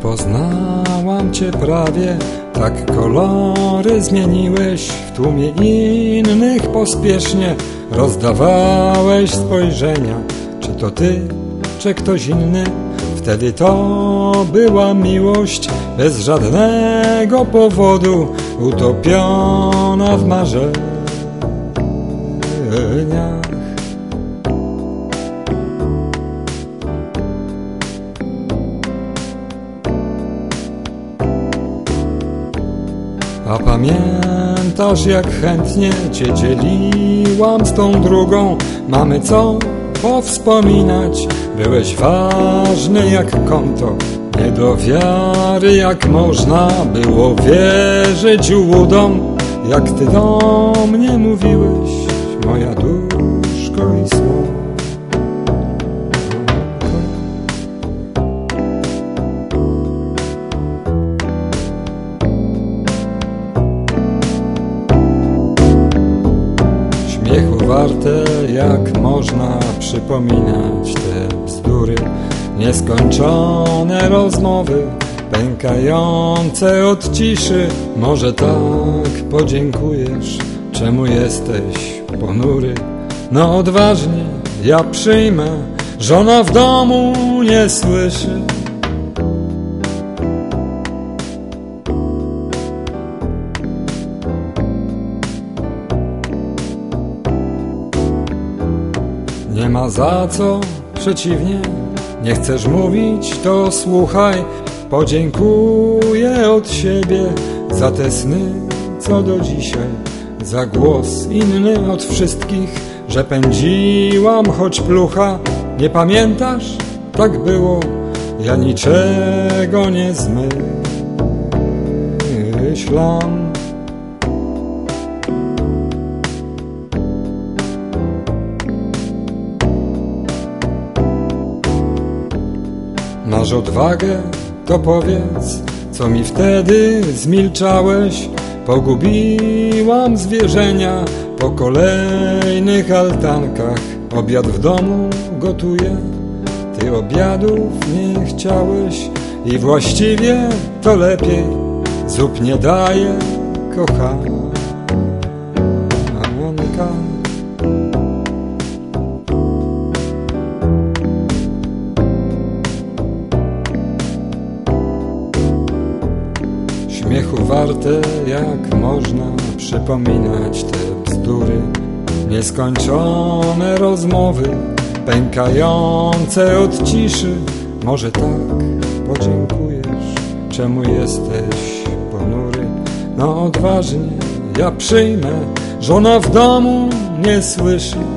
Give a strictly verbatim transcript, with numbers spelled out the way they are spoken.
poznałam cię prawie, tak kolory zmieniłeś, w tłumie innych pospiesznie rozdawałeś spojrzenia. Czy to ty, czy ktoś inny? Wtedy to była miłość bez żadnego powodu, utopiona w marzeniach. A pamiętasz, jak chętnie cię dzieliłam z tą drugą? Mamy co powspominać. Byłeś ważny jak konto, nie do wiary jak można było wierzyć łudom, jak ty do mnie mówiłeś, moja duszko i słowo. Śmiechu warte, jak można przypominać te bzdury, nieskończone rozmowy, pękające od ciszy. Może tak podziękujesz, czemu jesteś ponury? No odważnie ja przyjmę, żona w domu nie słyszy. Nie ma za co, przeciwnie, nie chcesz mówić, to słuchaj. Podziękuję od siebie za te sny, co do dzisiaj, za głos inny od wszystkich, że pędziłam choć plucha. Nie pamiętasz? Tak było, ja niczego nie zmyślam. Masz odwagę, to powiedz, co mi wtedy zmilczałeś. Pogubiłam zwierzenia po kolejnych altankach. Obiad w domu gotuję, ty obiadów nie chciałeś. I właściwie to lepiej, zup nie daje, kochana. Śmiechu warte, jak można przypominać te bzdury, nieskończone rozmowy, pękające od ciszy. Może tak podziękujesz, czemu jesteś ponury? No odważnie ja przyjmę, żona w domu nie słyszy.